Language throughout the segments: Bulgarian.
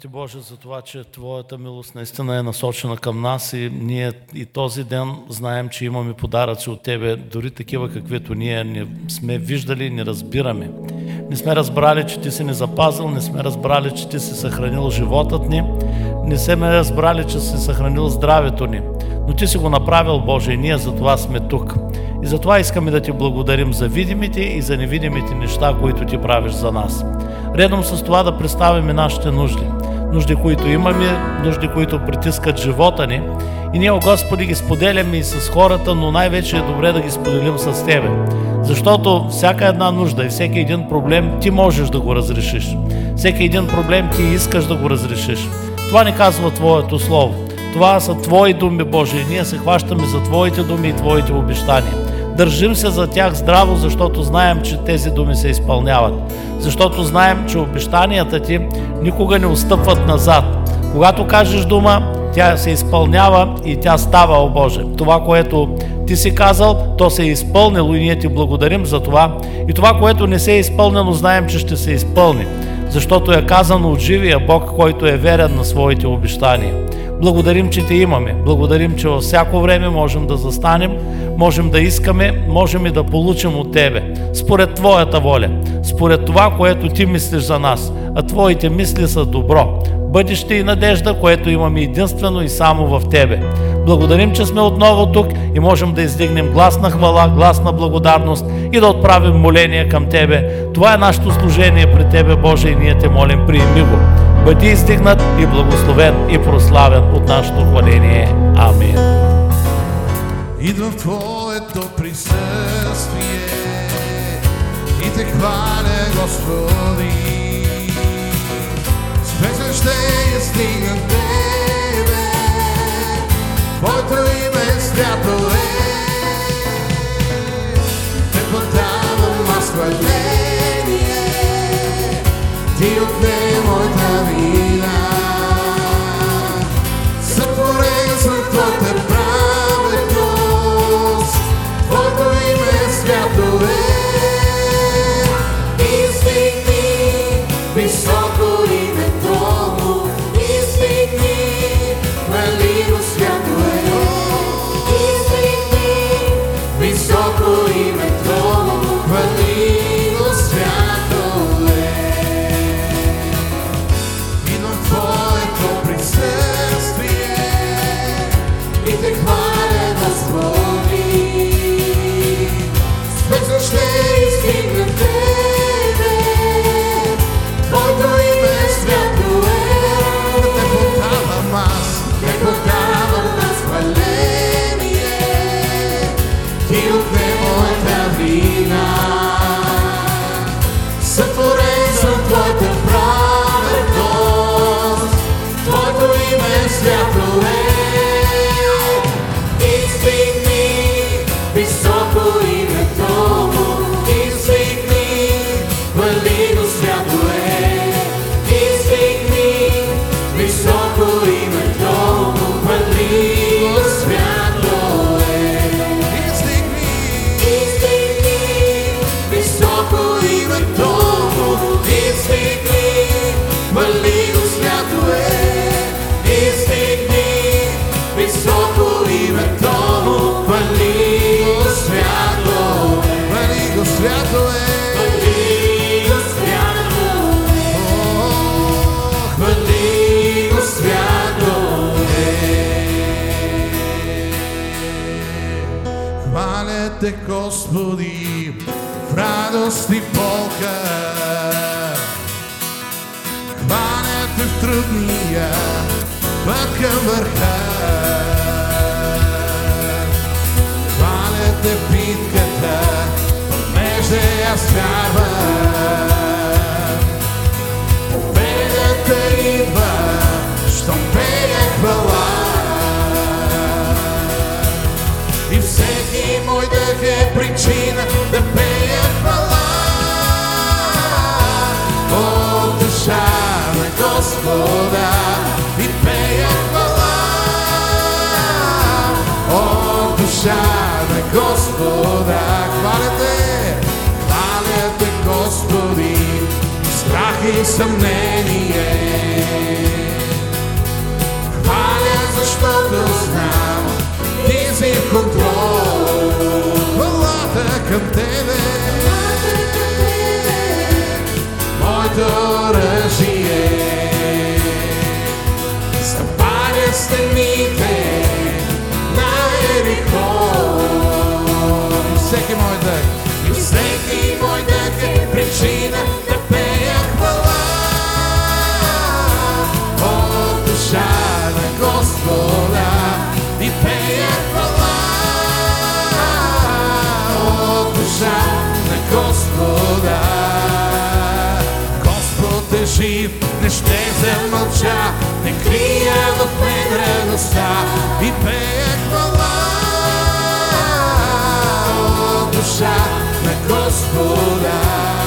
Ти Боже, за това, че Твоята милост наистина е насочена към нас и ние и този ден знаем, че имаме подаръци от Тебе, дори такива, каквито ние не сме виждали и не разбираме. Не сме разбрали, че Ти си ни запазил, не сме разбрали, че Ти си съхранил животът ни, не сме разбрали, че си съхранил здравето ни. Но Ти си го направил, Боже, и ние за това сме тук. И затова искаме да Ти благодарим за видимите и за невидимите неща, които Ти правиш за нас. Редом с това да представим нашите нужди. Нужди, които имаме, нужди, които притискат живота ни. И ние, Господи, ги споделяме и с хората, но най-вече е добре да ги споделим с Тебе. Защото всяка една нужда и всеки един проблем Ти можеш да го разрешиш. Всеки един проблем Ти искаш да го разрешиш. Това ни казва Твоето Слово. Това са Твои думи, Боже, и ние се хващаме за Твоите думи и Твоите обещания. Държим се за тях здраво, защото знаем, че тези думи се изпълняват. Защото знаем, че обещанията Ти никога не отстъпват назад. Когато кажеш дума, тя се изпълнява и тя става, о Боже. Това, което Ти си казал, то се е изпълнило и ние Ти благодарим за това. И това, което не се е изпълнено, знаем, че ще се изпълни. Защото е казано от живия Бог, който е верен на своите обещания. Благодарим, че Те имаме. Благодарим, че във всяко време можем да застанем, можем да искаме, можем и да получим от Тебе. Според Твоята воля, според това, което Ти мислиш за нас, а Твоите мисли са добро. Бъдеще и надежда, което имаме единствено и само в Тебе. Благодарим, че сме отново тук и можем да издигнем глас на хвала, глас на благодарност и да отправим моление към Тебе. Това е нашето служение при Тебе, Боже, и ние Те молим, приеми го. Бъди издигнат и благословен и прославен от нашето хваление. Амин. Идвам в Твоето присъствие и Те хваля, Господи. С песен ще издигна Тебе, Твоето име свято е. Те подавам аз хваление, Ти отне моята вина. Сътворен съм Твоята праведност, Твоето име свято е. Издигни високо името му, издигни, хвали го, свято е. Издигни високо името му, хвали го, свято е. Идвам в Твоето присъствие и Те хваля, Господи. С песен ще издигна Тебе, Твоето име свято е. Да Те подавам аз, Те подавам аз хваление, Ти отне моята вина. Сътворен съм Твоята праведност, Твоето име свято е. Издигни високо името му, издигни, хвали го, свято е. Издигни високо името му, хвали го, свято е. Издигни високо името му, издигни, хвали го, свято е. Издигни високо името му, хвали го, свято е. Хвали го, свято е. Хвали го, свято е. Хвали го, свято е. Хваля Те, Господи, в радост и полка. Хваля Те в трудния път към върха. Хваля Те в битката, понеже аз вярвам. Победата идва, щом пея хвала. И всеки мой дъх е причина да пея хвала. О, душа на Господа, и пея хвала. О, душа на Господа, хваля Те, Господи, страх и съмнение. към Тебе, моето оръжие. Запаля стените на Ерихон. И всеки мой дъх, и всеки мой дъх е причина да пея хвала. От душа на Господа и пея хвала. От душа на Господа. Господ е жив, не ще замълча, не крия в мен радостта и пея хвала. От душа на Господа.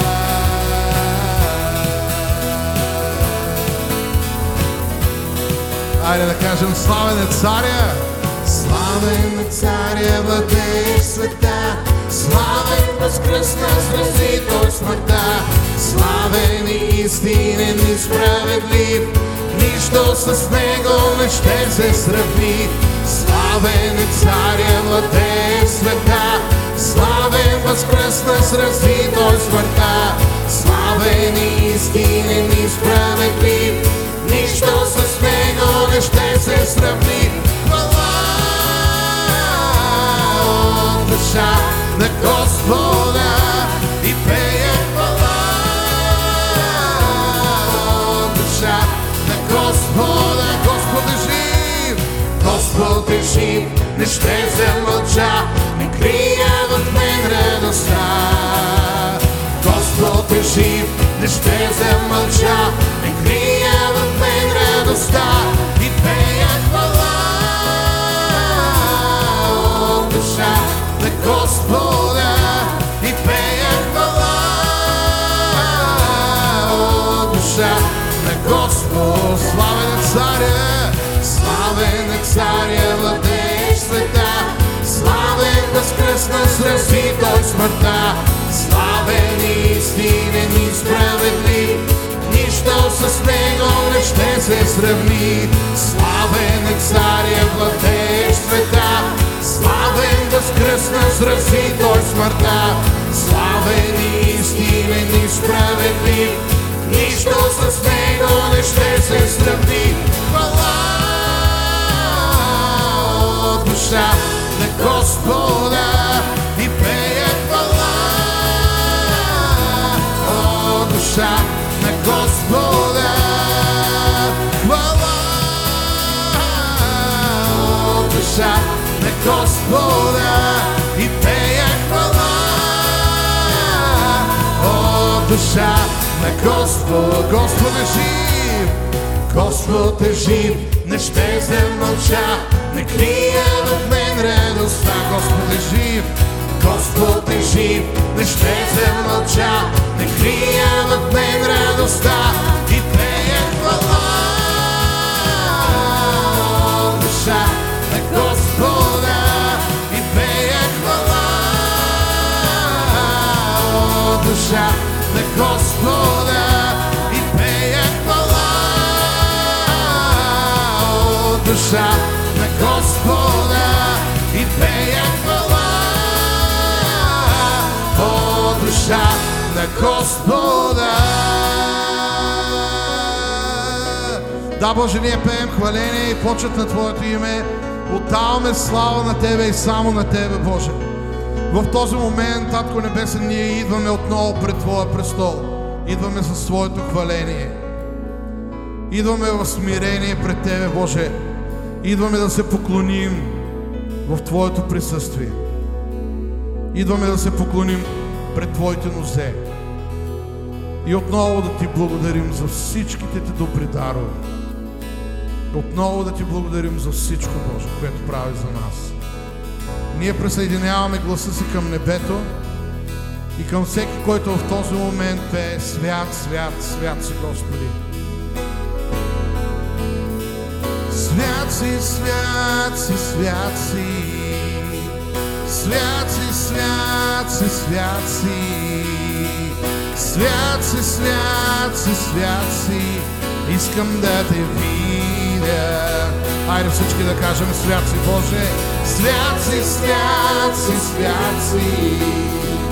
Айде да кажем: славен е царя! Славен е царя, владееш света. Славен възкръсна, срази той смъртта. Славен и истинен и справедлив, нищо с него не ще се сравни. Славен е царя, владееш света. Славен възкръсна, срази той смъртта. Славен и истинен и справедлив, нищо с него не ще се сравни. Хвала от душа на Господа и пея хвала. От душа на Господа. Господ е жив, Господ е жив, не ще замълча, не крия в мен радостта. Господ е жив, не ще замълча, не крия в мен радостта и пея хвала. От душа на Господа и пея хвала. От душа на Господ. Славен е царя, славен е царя, владееш света. Славен възкръсна, срази той смъртта. Славен и истинен и справедлив, нищо с него не ще се сравни. Славен е царя, владееш света. Славен възкръсна, срази той смъртта. Славен и истинен и справедлив, нищо с него не ще се сравни. Хвала от душа на Господа и пея хвала. От душа на Господа. Хвала от душа на Господа и пея хвала. От душа на Господ. Господ е жив, Господ е жив, не ще замълча, не крия в мен радостта. Господ е жив, Господ е жив, не ще замълча, не крия в мен радостта и пея хвала. От душа на Господа и пея хвала. От душа на Господа и пея хвала. От душа на Господа и пея хвала. От душа на Господа. Да, Боже, ние пеем хваление и почет на Твоето име. Отдаваме слава на Тебе и само на Тебе, Боже. В този момент, Татко Небесен, ние идваме отново пред Твоя престол. Идваме със Твоето хваление. Идваме в смирение пред Тебе, Боже. Идваме да се поклоним в Твоето присъствие. Идваме да се поклоним пред Твоите нозе. И отново да Ти благодарим за всичките Ти добри дарове. Отново да Ти благодарим за всичко, Боже, което прави за нас. Ние присъединяваме гласа си към небето и към всеки, който в този момент пее: свят, свят, свят си, Господи. Свят си, свят си, свят си. Свят си, свят си, свят си. Свят си, свят си, свят си. Искам да Те видя. Айде всички да кажем: свят си, Боже. Свят си, свят си, свят си.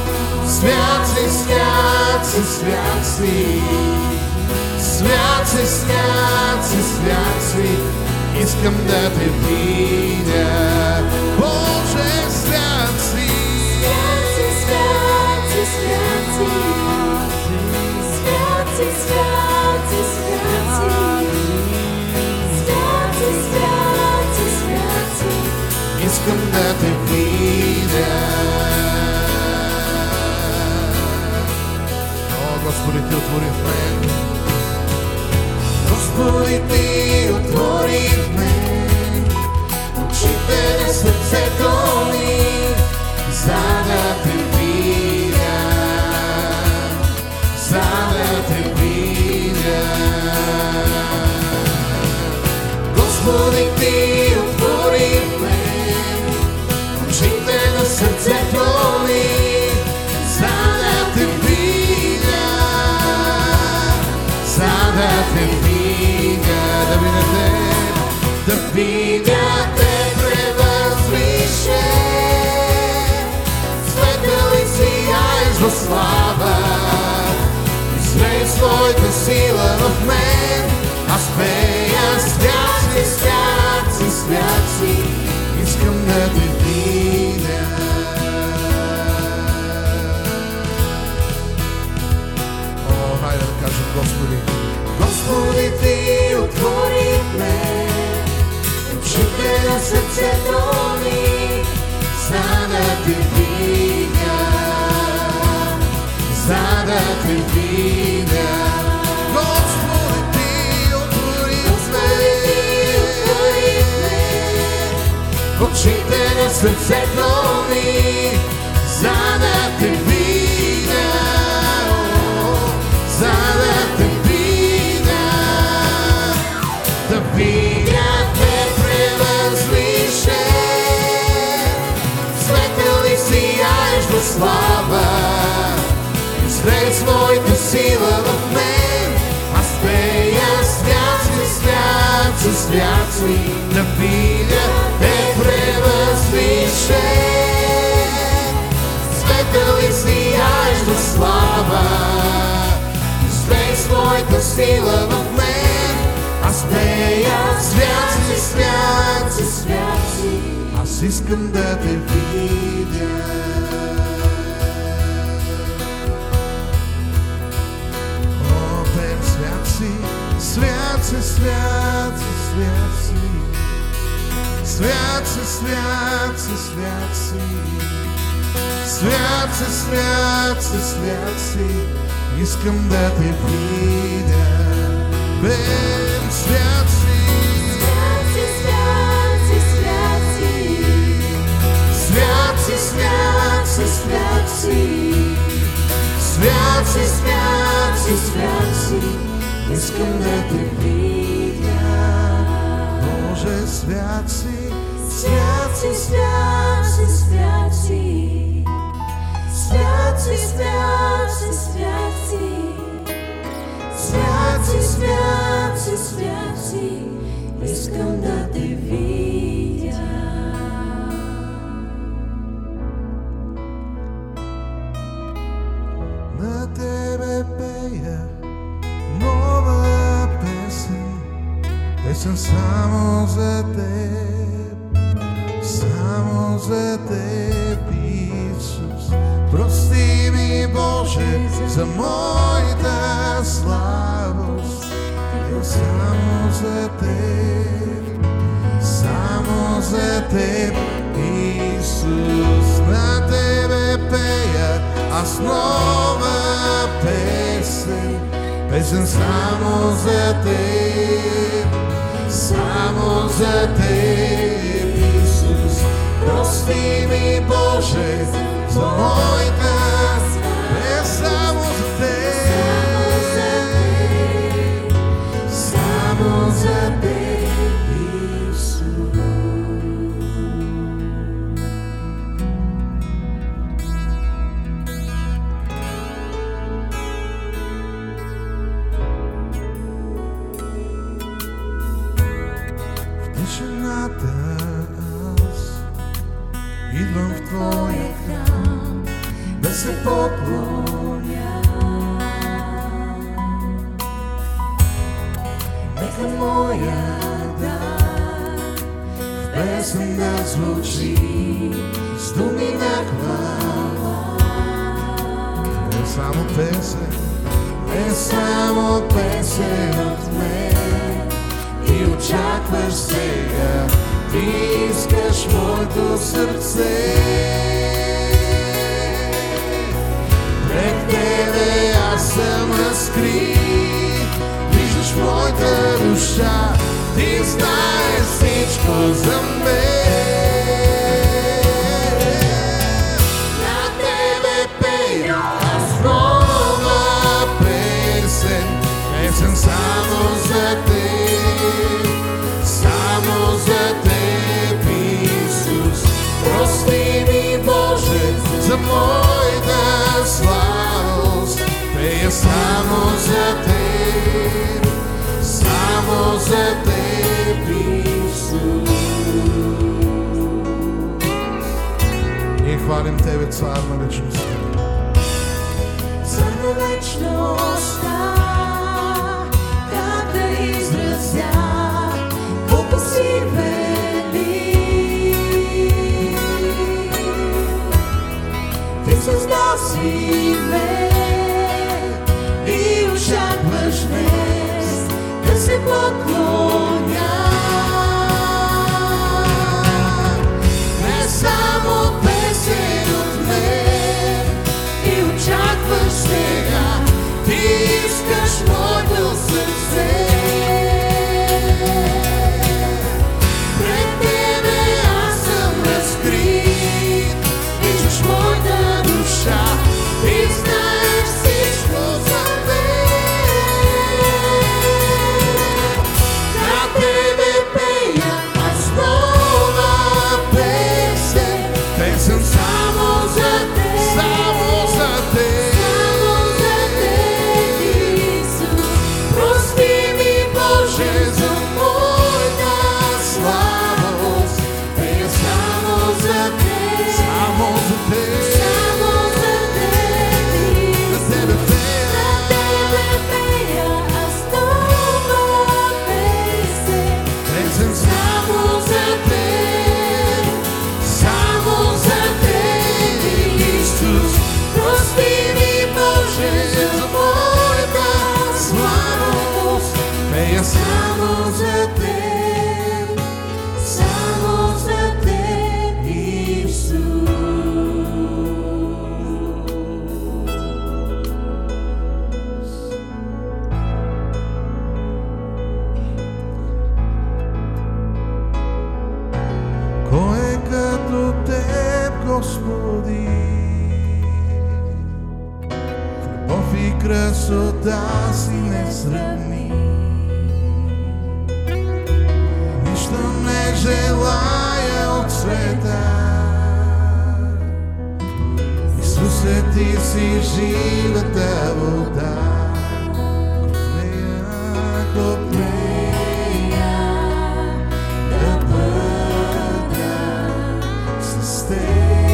Свят си, свят си, свят си. Свят си, свят си, свят си. Искам да те видя. Боже, свят си. Свят си, свят си, свят си. Свят си, свят си, свят си. Свят си, свят си, свят си. Искам да те видя. О, Господи, Ти отвори в мен. Господи, Ти отвори в мен очите на сърцето ми, за да те видя, за да те видя. Господи, Ти отвори в мен очите на сърцето ми, за да те видя, за да те видя. Да видя те превъзвише, светъл и сияеш в слава, излей своята сила в мен. Аз пея свят си, свят си, свят си, искам да те видя. О, хайде да кажем, Господи. Господи, Ти отвори мен очите на сърцето ми, за да те видя, за да те видя. Господи, Ти отвори мен очите на сърцето ми, за да те видя, за да те видя. Да видя те превъзвише, светъл и сияеш в слава, излей своята сила в мен. Аз пея свят си, свят си, свят си. Да видя те превъзвише, светъл и сияеш в слава, излей своята сила в мен. Аз пея свят си, свят си, свят си. Аз искам да те видя. О, пея свят си, свят си, свят си, свят си. Свят си, свят си, свят си. Свят си, свят си, свят си. Искам да те видя. Бем свят си. Свят си, свят си, свят си. Свят си, свят си, свят си. Свят си, свят си, свят си. Искам да те видя. Боже, свят си. Свят си, свят си, свят си. Свят си, свят си, свят си. Свят си, свят си, свят си, искам да те видя. На Тебе пея нова песен, песен само за Теб, само за Теб, Исус. Прости ми, Боже, за моята слабост, само за Теб, само за Теб, Исус. На Тебе пея аз нова песен, песен само за Теб, само за Теб, Исус. Прости ми, Боже, за моята не само за Теб, само за Теб, Исус. В тишината аз идвам в Твоя храм, да се поклоня. Нека моя дар в песен да звучи с думи на хвала. Не само песен, Не само песен от мен, ти очакваш сега, ти искаш моето сърце. Пред тебе аз съм разкрит, виждаш моята душа, ти знаеш всичко за мен. На тебе пея аз нова песен, песен само за теб, само за теб, Исус. Прости ми, Боже, за моята слабост, пея само за теб, само за теб, Исус. ние хвалим Тебе, Цар на вечността. Цар на вечността, как да изразя колко си велик. Ти създал си ме и очакваш днес да се поклоня. Не само песен от мен и очакваш сега, ти искаш моето сърце. Пред тебе аз съм разкрит, виждаш моята душа, ти знаеш всичко за мен. На тебе пея аз нова песен, Песен само за теб, само за Теб. само за теб, Исус. Прости ми, Боже, за моята слабост, пея само за теб, Само за Теб. само за теб, Исус. За Тебе пея. На тебе пея аз нова песен, Песен само за теб, само за теб, Исус. Прости ми, Боже, за моята слабост, пея само за теб, само за теб, Исус. Кой е като Теб, Господи? В любов и красота си не сравни. Нищо не желая от света. Исусе, Ти си живата вода. Копнея, копнея, Да бъда с Теб.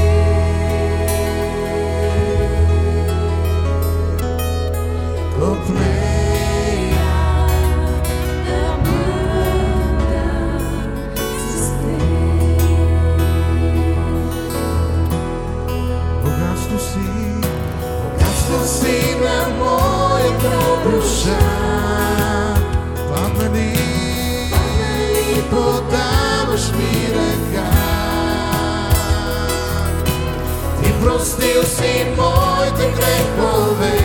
Копнея, да бъда с теб. богатство си на моята душа. Паднали, подаваш ми ръка. Ти простил си моите грехове.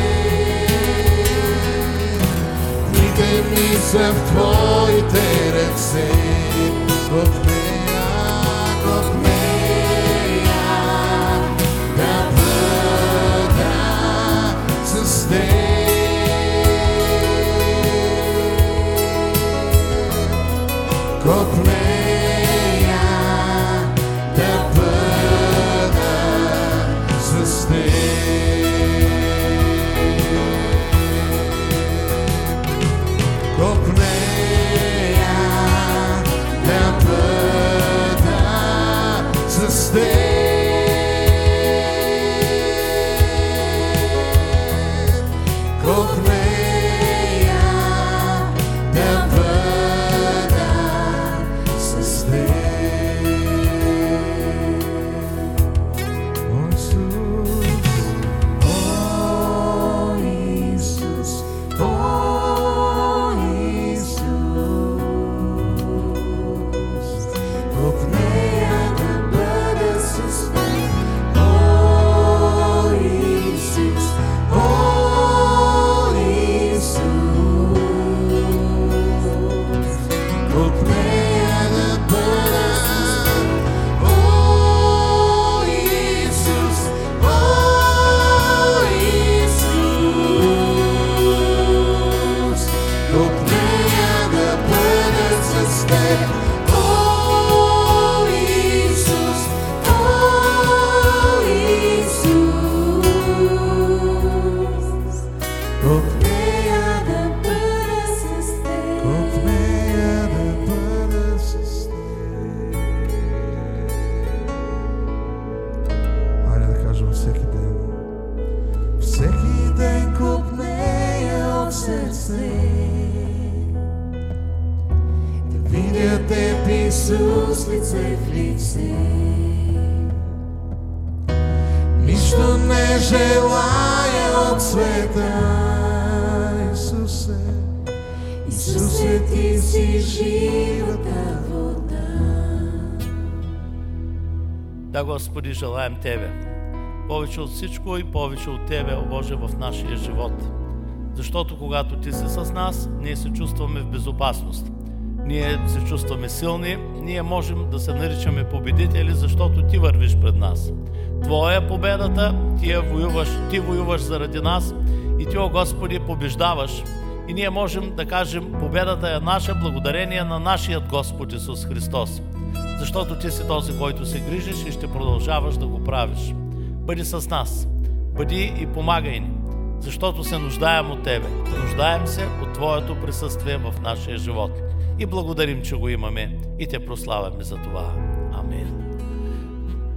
Дните ми са в Твоите ръце. Копнея, копнея, да бъда с Теб. Копнея, да бъда с Теб. Копнея, да бъда с Теб. Тебе. О, Исус, копнея да бъда с Теб. Копнея да бъда с Теб. Хайде да кажем всеки ден. Всеки ден копнея от сърце. Да видя Теб, Исус, лице в лице. Нищо не желая от света, Исусе. Исусе, Ти си живата вода. Да, Господи, желаем Тебе. Повече от всичко и повече от Тебе, о Боже, в нашия живот. Защото когато Ти си с нас, ние се чувстваме в безопасност. Ние се чувстваме силни, ние можем да се наричаме победители, защото Ти вървиш пред нас. Твоя е победата, Ти воюваш заради нас и Ти, о Господи, побеждаваш. И ние можем да кажем, победата е наша благодарение на нашият Господ Исус Христос. Защото Ти си този, който се грижиш и ще продължаваш да го правиш. Бъди с нас, бъди и помагай ни, защото се нуждаем от Тебе. Нуждаем се от Твоето присъствие в нашия живот. И благодарим, че го имаме и Те прославяме за това.